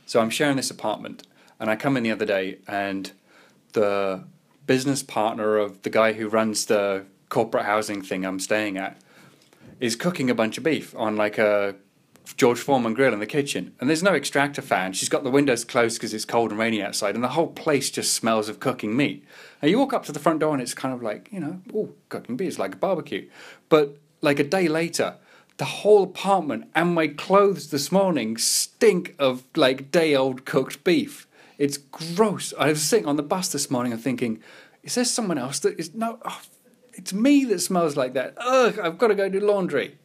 So I'm sharing this apartment, and I come in the other day, and the business partner of the guy who runs the corporate housing thing I'm staying at is cooking a bunch of beef on like a George Foreman grill in the kitchen, and there's no extractor fan. She's got the windows closed because it's cold and rainy outside, and the whole place just smells of cooking meat. And you walk up to the front door, and it's kind of like, oh, cooking beef is like a barbecue. But like a day later, the whole apartment and my clothes this morning stink of like day-old cooked beef. It's gross. I was sitting on the bus this morning and thinking, is there someone else that is... No, oh, it's me that smells like that. Ugh, I've got to go do laundry.